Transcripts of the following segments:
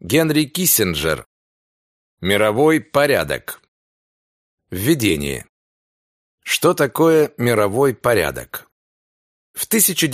Генри Киссинджер. Мировой порядок. Введение. Что такое мировой порядок? В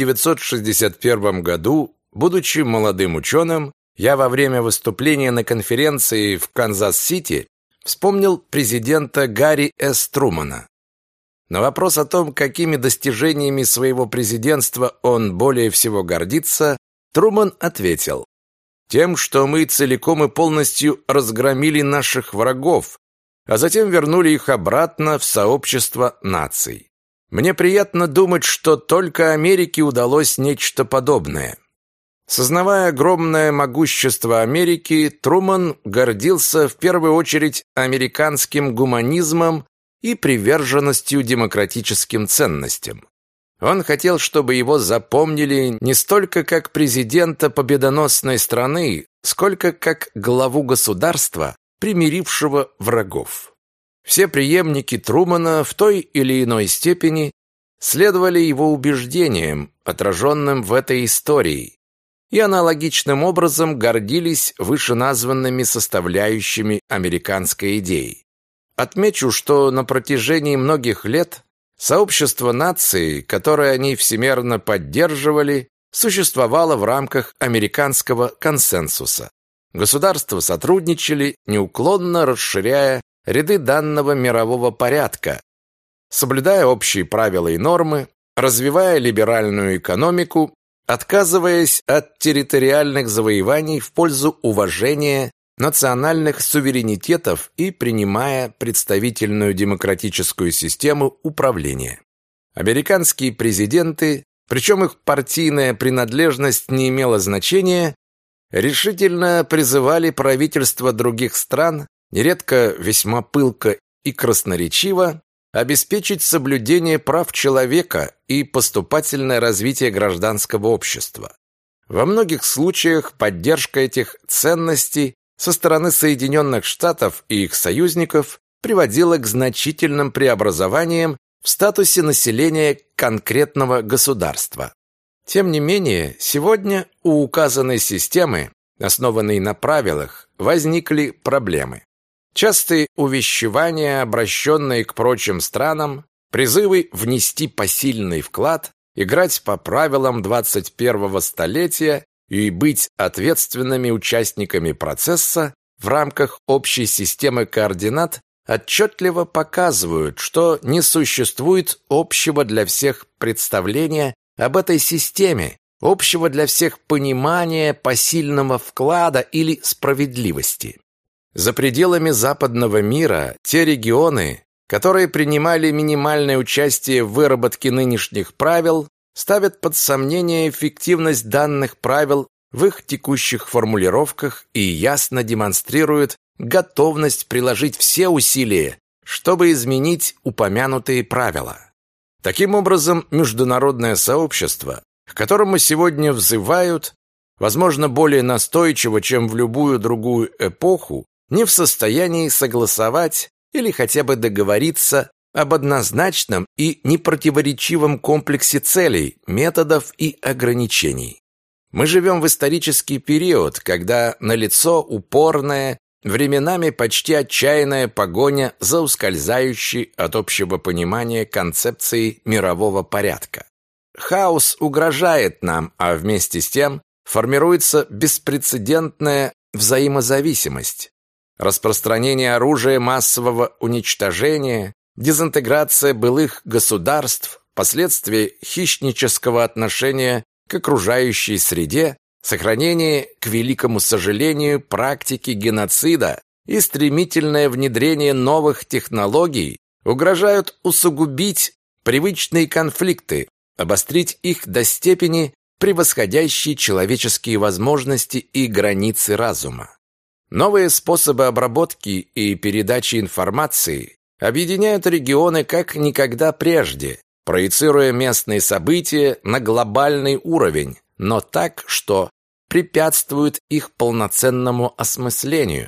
1961 году, будучи молодым ученым, я во время выступления на конференции в Канзас-Сити вспомнил президента Гарри С. Трумана. На вопрос о том, какими достижениями своего президентства он более всего гордится, Труман ответил: «Тем, что мы целиком и полностью разгромили наших врагов, а затем вернули их обратно в сообщество наций. Мне приятно думать, что только Америке удалось нечто подобное». Сознавая огромное могущество Америки, Труман гордился в первую очередь американским гуманизмом и приверженностью демократическим ценностям. Он хотел, чтобы его запомнили не столько как президента победоносной страны, сколько как главу государства, примирившего врагов. Все преемники Трумана в той или иной степени следовали его убеждениям, отраженным в этой истории, и аналогичным образом гордились вышеназванными составляющими американской идеи. Отмечу, что на протяжении многих лет сообщество наций, которое они всемерно поддерживали, существовало в рамках американского консенсуса. Государства сотрудничали, неуклонно расширяя ряды данного мирового порядка, соблюдая общие правила и нормы, развивая либеральную экономику, отказываясь от территориальных завоеваний в пользу уважения национальных суверенитетов и принимая представительную демократическую систему управления. Американские президенты, причем их партийная принадлежность не имела значения, решительно призывали правительства других стран, нередко весьма пылко и красноречиво, обеспечить соблюдение прав человека и поступательное развитие гражданского общества. Во многих случаях поддержка этих ценностей со стороны Соединенных Штатов и их союзников приводила к значительным преобразованиям в статусе населения конкретного государства. Тем не менее, сегодня у указанной системы, основанной на правилах, возникли проблемы. Частые увещевания, обращенные к прочим странам, призывы внести посильный вклад, играть по правилам 21-го столетия и быть ответственными участниками процесса в рамках общей системы координат отчетливо показывают, что не существует общего для всех представления об этой системе, общего для всех понимания посильного вклада или справедливости. За пределами западного мира те регионы, которые принимали минимальное участие в выработке нынешних правил, ставят под сомнение эффективность данных правил в их текущих формулировках и ясно демонстрируют готовность приложить все усилия, чтобы изменить упомянутые правила. Таким образом, международное сообщество, к которому сегодня взывают, возможно, более настойчиво, чем в любую другую эпоху, не в состоянии согласовать или хотя бы договориться об однозначном и непротиворечивом комплексе целей, методов и ограничений. Мы живем в исторический период, когда налицо упорная, временами почти отчаянная погоня за ускользающей от общего понимания концепцией мирового порядка. Хаос угрожает нам, а вместе с тем формируется беспрецедентная взаимозависимость. Распространение оружия массового уничтожения, дезинтеграция былых государств, последствия хищнического отношения к окружающей среде, сохранение, к великому сожалению, практики геноцида и стремительное внедрение новых технологий угрожают усугубить привычные конфликты, обострить их до степени, превосходящей человеческие возможности и границы разума. Новые способы обработки и передачи информации объединяют регионы как никогда прежде, проецируя местные события на глобальный уровень, но так, что препятствует их полноценному осмыслению.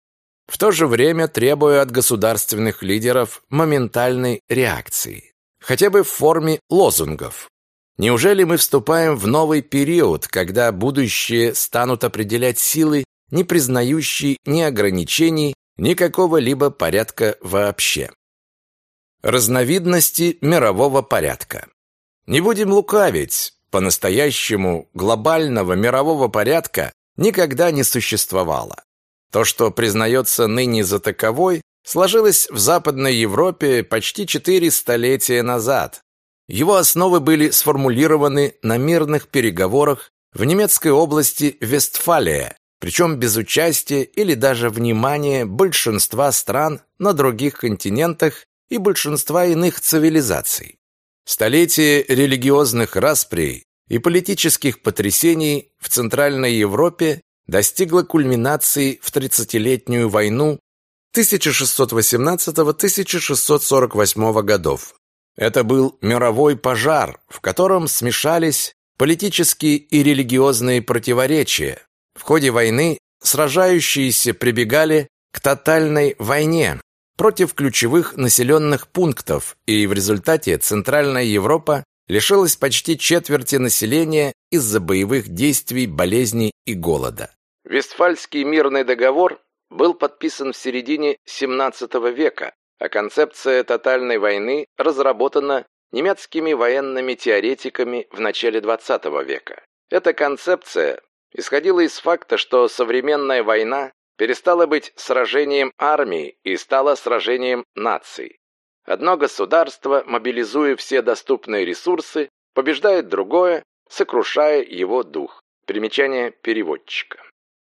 В то же время требуя от государственных лидеров моментальной реакции, хотя бы в форме лозунгов. Неужели мы вступаем в новый период, когда будущее станут определять силы не признающий ни ограничений, ни какого-либо порядка вообще. Разновидности мирового порядка. Не будем лукавить, по-настоящему глобального мирового порядка никогда не существовало. То, что признается ныне за таковой, сложилось в Западной Европе почти 4 столетия назад. Его основы были сформулированы на мирных переговорах в немецкой области Вестфалия, причем без участия или даже внимания большинства стран на других континентах и большинства иных цивилизаций. Столетие религиозных расприй и политических потрясений в Центральной Европе достигло кульминации в 30-летнюю войну 1618-1648 годов. Это был мировой пожар, в котором смешались политические и религиозные противоречия. В ходе войны сражающиеся прибегали к тотальной войне против ключевых населенных пунктов, и в результате Центральная Европа лишилась почти четверти населения из-за боевых действий, болезней и голода. Вестфальский мирный договор был подписан в середине XVII века, а концепция тотальной войны разработана немецкими военными теоретиками в начале XX века. Эта концепция исходила из факта, что современная война перестала быть сражением армии и стала сражением наций. Одно государство, мобилизуя все доступные ресурсы, побеждает другое, сокрушая его дух. Примечание переводчика.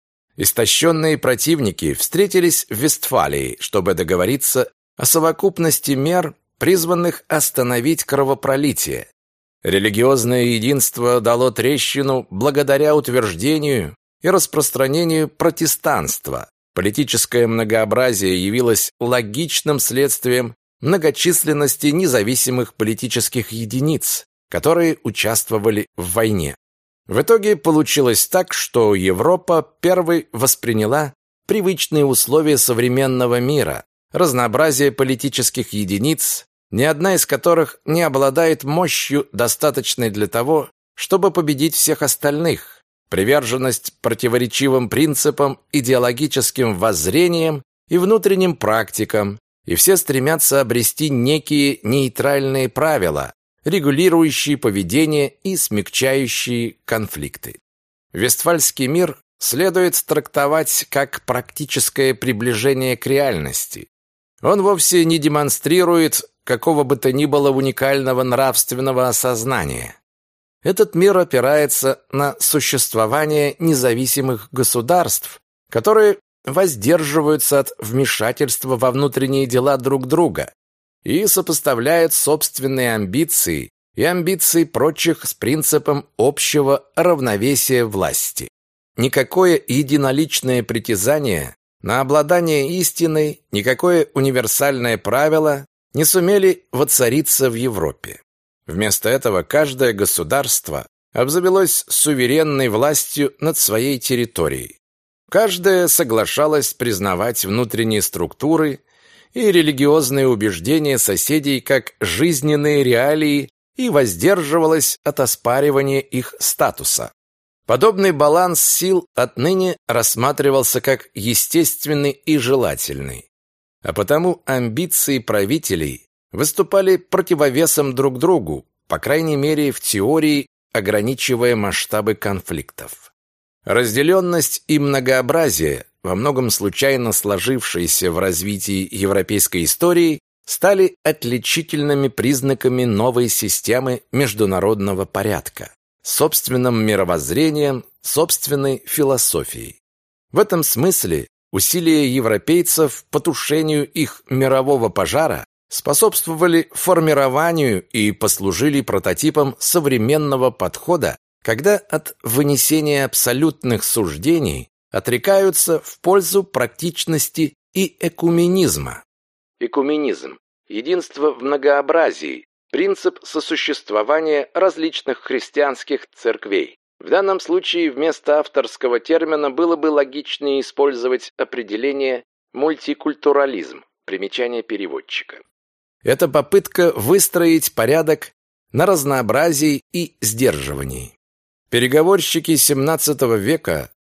Истощенные противники встретились в Вестфалии, чтобы договориться о совокупности мер, призванных остановить кровопролитие. Религиозное единство дало трещину благодаря утверждению и распространению протестанства. Политическое многообразие явилось логичным следствием многочисленности независимых политических единиц, которые участвовали в войне. В итоге получилось так, что Европа первой восприняла привычные условия современного мира, разнообразие политических единиц, ни одна из которых не обладает мощью, достаточной для того, чтобы победить всех остальных, приверженность противоречивым принципам, идеологическим воззрениям и внутренним практикам, и все стремятся обрести некие нейтральные правила, регулирующие поведение и смягчающие конфликты. Вестфальский мир следует трактовать как практическое приближение к реальности. Он вовсе не демонстрирует какого бы то ни было уникального нравственного осознания. Этот мир опирается на существование независимых государств, которые воздерживаются от вмешательства во внутренние дела друг друга и сопоставляют собственные амбиции и амбиции прочих с принципом общего равновесия власти. Никакое единоличное притязание на обладание истиной, никакое универсальное правило не сумели воцариться в Европе. Вместо этого каждое государство обзавелось суверенной властью над своей территорией. Каждое соглашалось признавать внутренние структуры и религиозные убеждения соседей как жизненные реалии и воздерживалось от оспаривания их статуса. Подобный баланс сил отныне рассматривался как естественный и желательный. А потому амбиции правителей выступали противовесом друг другу, по крайней мере в теории, ограничивая масштабы конфликтов. Разделенность и многообразие, во многом случайно сложившиеся в развитии европейской истории, стали отличительными признаками новой системы международного порядка, собственным мировоззрением, собственной философией. В этом смысле усилия европейцев по тушению их мирового пожара способствовали формированию и послужили прототипом современного подхода, когда от вынесения абсолютных суждений отрекаются в пользу практичности и экуменизма. Экуменизм – единство в многообразии, принцип сосуществования различных христианских церквей. В данном случае вместо авторского термина было бы логичнее использовать определение «мультикультурализм», примечание переводчика. Это попытка выстроить порядок на разнообразии и сдерживании. Переговорщики XVII века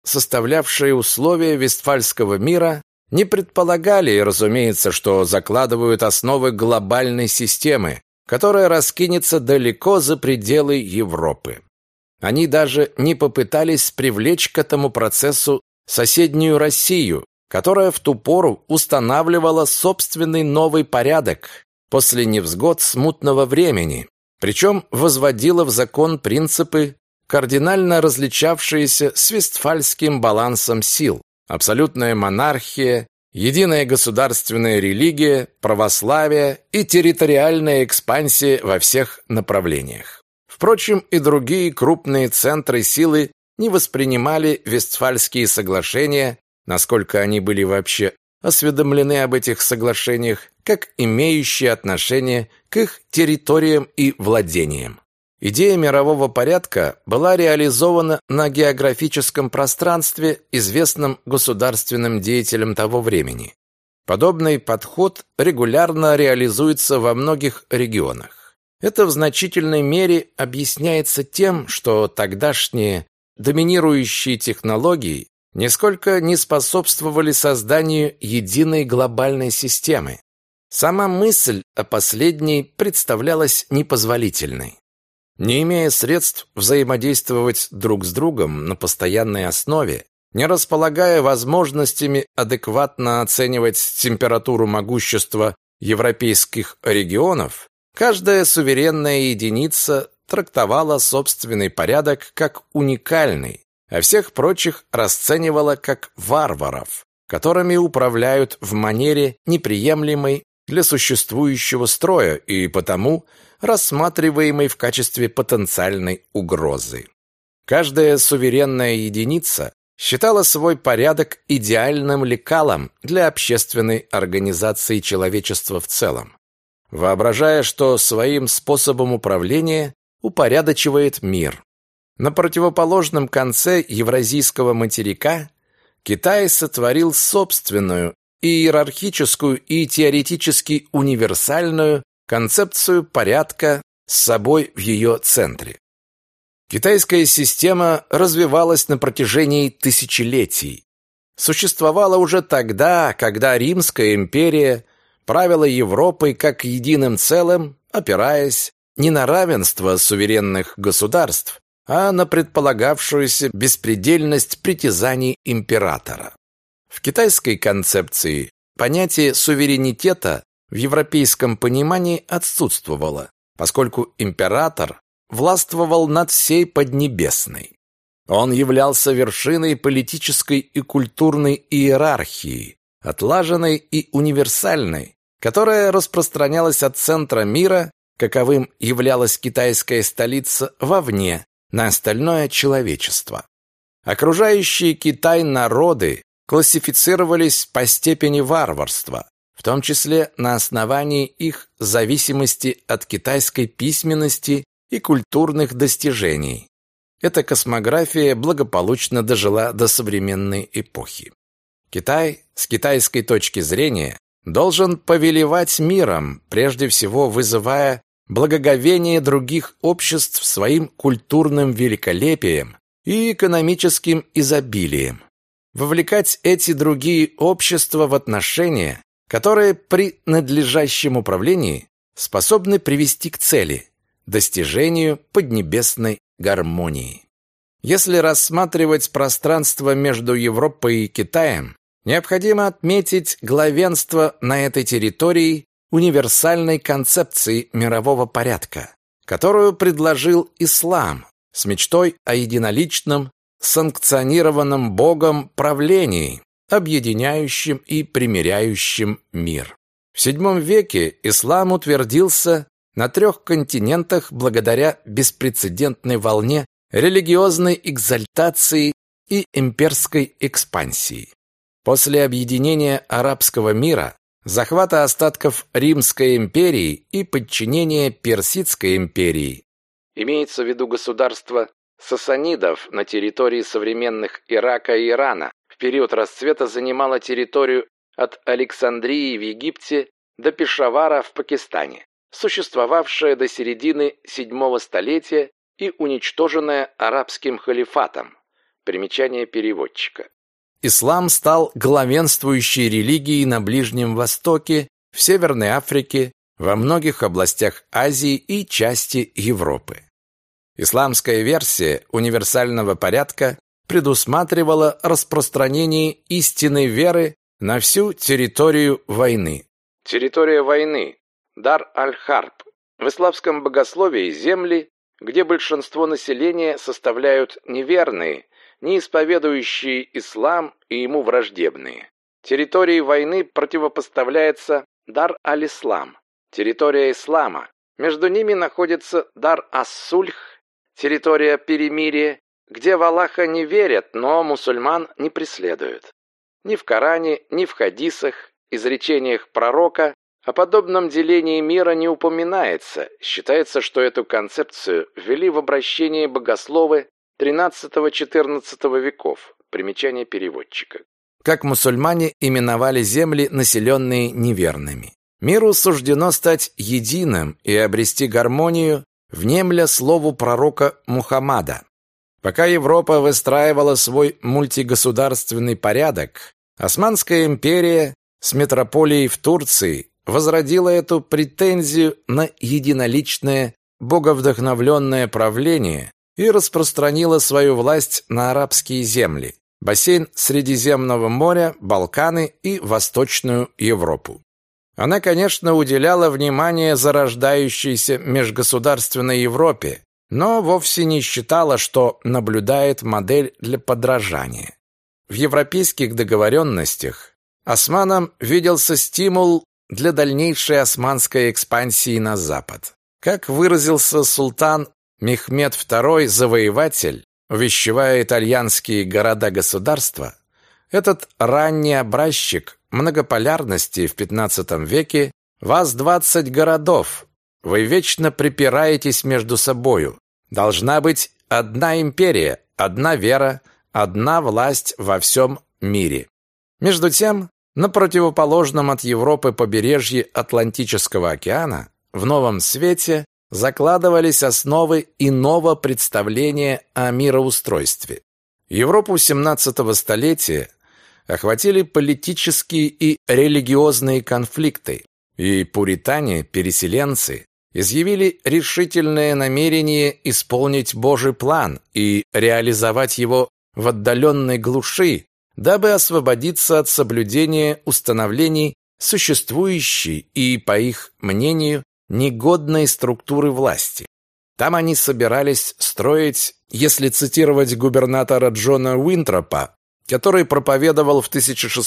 составлявшие условия Вестфальского мира, не предполагали, разумеется, что закладывают основы глобальной системы, которая раскинется далеко за пределы Европы. Они даже не попытались привлечь к этому процессу соседнюю Россию, которая в ту пору устанавливала собственный новый порядок после невзгод смутного времени, причем возводила в закон принципы, кардинально различавшиеся с вестфальским балансом сил: абсолютная монархия, единая государственная религия, православие и территориальная экспансия во всех направлениях. Впрочем, и другие крупные центры силы не воспринимали Вестфальские соглашения, насколько они были вообще осведомлены об этих соглашениях, как имеющие отношение к их территориям и владениям. Идея мирового порядка была реализована на географическом пространстве известным государственным деятелям того времени. Подобный подход регулярно реализуется во многих регионах. Это в значительной мере объясняется тем, что тогдашние доминирующие технологии нисколько не способствовали созданию единой глобальной системы. Сама мысль о последней представлялась непозволительной. Не имея средств взаимодействовать друг с другом на постоянной основе, не располагая возможностями адекватно оценивать температуру могущества европейских регионов, каждая суверенная единица трактовала собственный порядок как уникальный, а всех прочих расценивала как варваров, которыми управляют в манере неприемлемой для существующего строя и потому рассматриваемой в качестве потенциальной угрозы. Каждая суверенная единица считала свой порядок идеальным лекалом для общественной организации человечества в целом, воображая, что своим способом управления упорядочивает мир. На противоположном конце евразийского материка Китай сотворил собственную иерархическую и теоретически универсальную концепцию порядка с собой в ее центре. Китайская система развивалась на протяжении тысячелетий. Существовала уже тогда, когда Римская империя правила Европой как единым целым, опираясь не на равенство суверенных государств, а на предполагавшуюся беспредельность притязаний императора. В китайской концепции понятие суверенитета в европейском понимании отсутствовало, поскольку император властвовал над всей Поднебесной. Он являлся вершиной политической и культурной иерархии, отлаженной и универсальной, которая распространялась от центра мира, каковым являлась китайская столица, вовне, на остальное человечество. Окружающие Китай народы классифицировались по степени варварства, в том числе на основании их зависимости от китайской письменности и культурных достижений. Эта космография благополучно дожила до современной эпохи. Китай, с китайской точки зрения, должен повелевать миром, прежде всего вызывая благоговение других обществ своим культурным великолепием и экономическим изобилием. Вовлекать эти другие общества в отношения, которые при надлежащем управлении способны привести к цели – достижению поднебесной гармонии. Если рассматривать пространство между Европой и Китаем, необходимо отметить главенство на этой территории универсальной концепции мирового порядка, которую предложил ислам с мечтой о единоличном, санкционированном Богом правлении, объединяющем и примиряющем мир. В VII веке ислам утвердился на 3 континентах благодаря беспрецедентной волне религиозной экзальтации и имперской экспансии. После объединения арабского мира, захвата остатков Римской империи и подчинения Персидской империи, имеется в виду государство сасанидов на территории современных Ирака и Ирана, в период расцвета занимало территорию от Александрии в Египте до Пешавара в Пакистане, существовавшая до середины VII столетия и уничтоженная арабским халифатом, Примечание переводчика. Ислам стал главенствующей религией на Ближнем Востоке, в Северной Африке, во многих областях Азии и части Европы. Исламская версия универсального порядка предусматривала распространение истинной веры на всю территорию войны. Территория войны – Дар-аль-Харб. В исламском богословии земли, где большинство населения составляют неверные, не исповедующие ислам и ему враждебные. Территории войны противопоставляется Дар-аль-Ислам, территория ислама. Между ними находится Дар-ас-Сульх, территория перемирия, где в Аллаха не верят, но мусульман не преследуют. Ни в Коране, ни в хадисах, изречениях пророка о подобном делении мира не упоминается. Считается, что эту концепцию ввели в обращение богословы XIII-XIV веков. Примечание переводчика. Как мусульмане именовали земли, населенные неверными. Миру суждено стать единым и обрести гармонию, внемля слову пророка Мухаммада. Пока Европа выстраивала свой мультигосударственный порядок, Османская империя с метрополией в Турции возродила эту претензию на единоличное, боговдохновленное правление и распространила свою власть на арабские земли, бассейн Средиземного моря, Балканы и Восточную Европу. Она, конечно, уделяла внимание зарождающейся межгосударственной Европе, но вовсе не считала, что наблюдает модель для подражания. В европейских договоренностях османам виделся стимул для дальнейшей османской экспансии на запад. Как выразился султан Мехмед II Завоеватель, увещевая итальянские города-государства, этот ранний образчик многополярности в XV веке «Вас 20 городов, вы вечно припираетесь между собою. Должна быть одна империя, одна вера, одна власть во всем мире». Между тем, на противоположном от Европы побережье Атлантического океана, в Новом Свете, закладывались основы иного представления о мироустройстве. Европу XVII столетия охватили политические и религиозные конфликты, и пуритане, переселенцы, изъявили решительное намерение исполнить Божий план и реализовать его в отдаленной глуши, дабы освободиться от соблюдения установлений существующей и, по их мнению, негодной структуры власти. Там они собирались строить, если цитировать губернатора Джона Уинтропа, который проповедовал в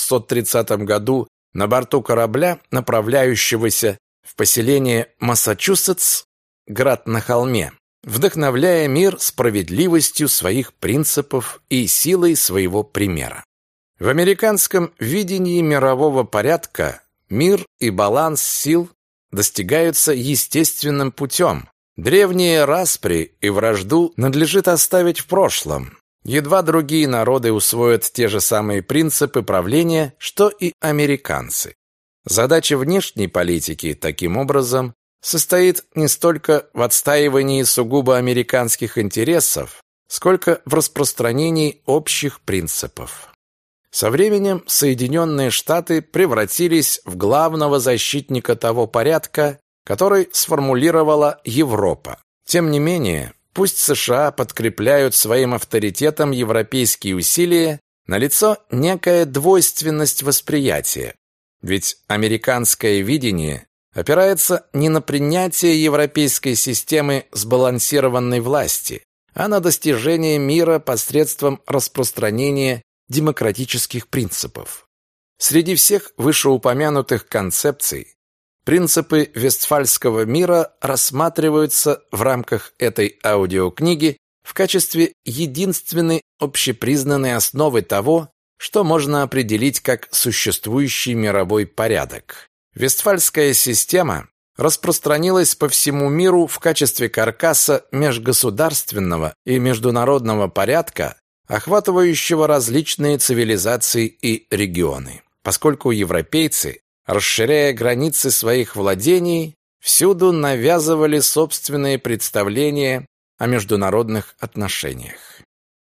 1630 году на борту корабля, направляющегося в поселение Массачусетс, град на холме, вдохновляя мир справедливостью своих принципов и силой своего примера. В американском видении мирового порядка мир и баланс сил достигаются естественным путем. Древние распри и вражду надлежит оставить в прошлом. Едва другие народы усвоят те же самые принципы правления, что и американцы. Задача внешней политики, таким образом, состоит не столько в отстаивании сугубо американских интересов, сколько в распространении общих принципов. Со временем Соединенные Штаты превратились в главного защитника того порядка, который сформулировала Европа. Тем не менее, пусть США подкрепляют своим авторитетом европейские усилия, налицо некая двойственность восприятия. Ведь американское видение опирается не на принятие европейской системы сбалансированной власти, а на достижение мира посредством распространения демократических принципов. Среди всех вышеупомянутых концепций принципы Вестфальского мира рассматриваются в рамках этой аудиокниги в качестве единственной общепризнанной основы того, что можно определить как существующий мировой порядок. Вестфальская система распространилась по всему миру в качестве каркаса межгосударственного и международного порядка, охватывающего различные цивилизации и регионы. Поскольку европейцы, расширяя границы своих владений, всюду навязывали собственные представления о международных отношениях.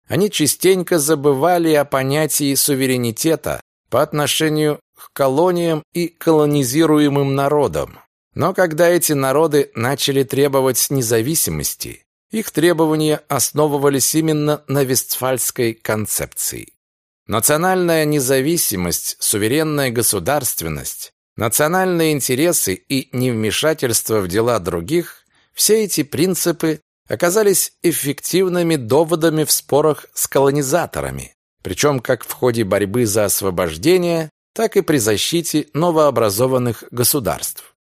они частенько забывали о понятии суверенитета по отношению к колониям и колонизируемым народам. Но когда эти народы начали требовать независимости, их требования основывались именно на Вестфальской концепции. Национальная независимость, суверенная государственность, национальные интересы и невмешательство в дела других – все эти принципы оказались эффективными доводами в спорах с колонизаторами, причем как в ходе борьбы за освобождение, так и при защите новообразованных государств.